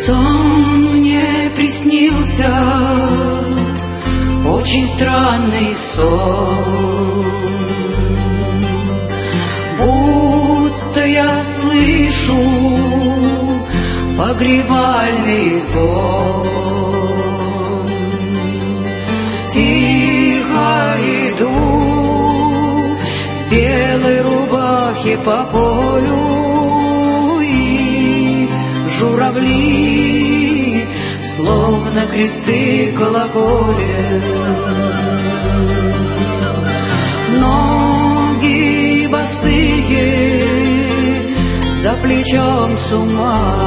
Сон мне приснился, очень странный сон, будто я слышу погребальный звон. Тихо иду в белой рубахе по полю, и журавли словно кресты колоколят. Ноги босые, за плечом сума.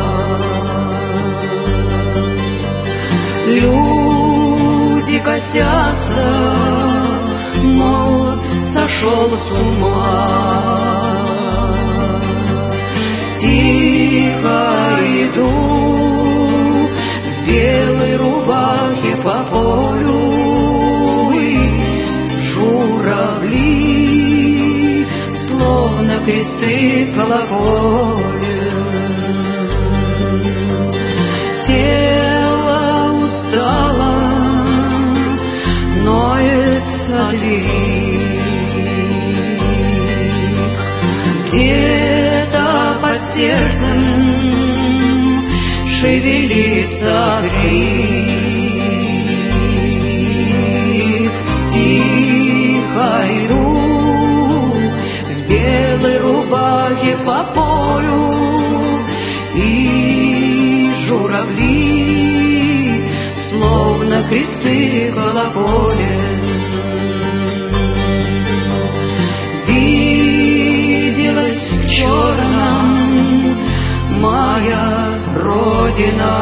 Люди косятся, мол, сошел с ума. Тихо иду в белой рубахе по полю, и журавли словно кресты колоколят. Тело устало, ноет от двери. Где-то под сердцем шевелится крик. Тихо иду в белой рубахе по полю, и журавли словно кресты колоколят. Виделась в черном моя Родина,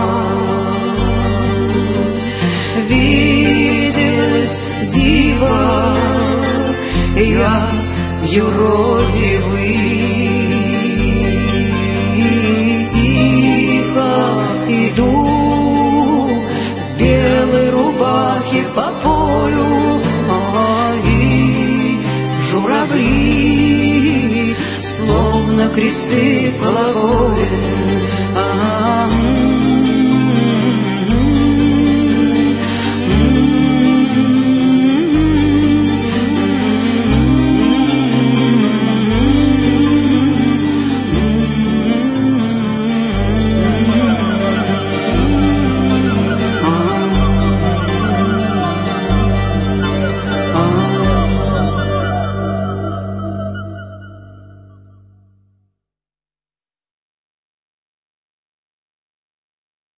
виделась дива я юродивый. Тихо иду в белой рубахе по полю, и журавли словно кресты колоколят.